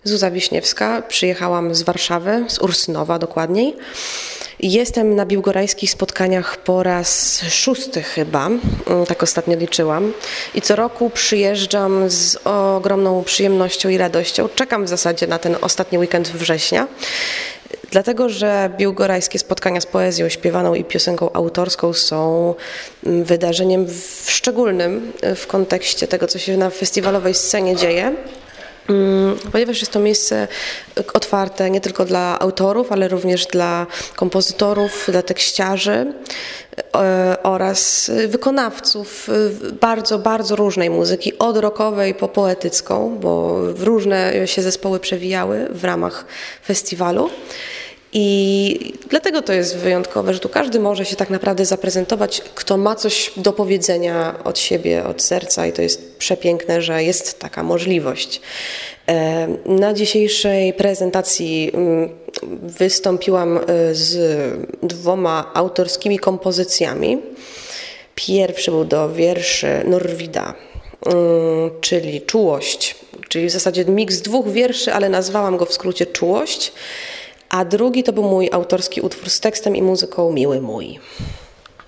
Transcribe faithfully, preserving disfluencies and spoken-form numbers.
Zuza Wiśniewska. Przyjechałam z Warszawy, z Ursynowa dokładniej. Jestem na biłgorajskich spotkaniach po raz szósty chyba, tak ostatnio liczyłam. I co roku przyjeżdżam z ogromną przyjemnością i radością. Czekam w zasadzie na ten ostatni weekend września. Dlatego, że biłgorajskie spotkania z poezją śpiewaną i piosenką autorską są wydarzeniem szczególnym w kontekście tego, co się na festiwalowej scenie dzieje. Ponieważ jest to miejsce otwarte nie tylko dla autorów, ale również dla kompozytorów, dla tekściarzy oraz wykonawców bardzo, bardzo różnej muzyki, od rockowej po poetycką, bo różne się zespoły przewijały w ramach festiwalu. I dlatego to jest wyjątkowe, że tu każdy może się tak naprawdę zaprezentować, kto ma coś do powiedzenia od siebie, od serca, i to jest przepiękne, że jest taka możliwość. Na dzisiejszej prezentacji wystąpiłam z dwoma autorskimi kompozycjami. Pierwszy był do wierszy Norwida, czyli Czułość, czyli w zasadzie miks dwóch wierszy, ale nazwałam go w skrócie Czułość. A drugi to był mój autorski utwór z tekstem i muzyką Miły mój.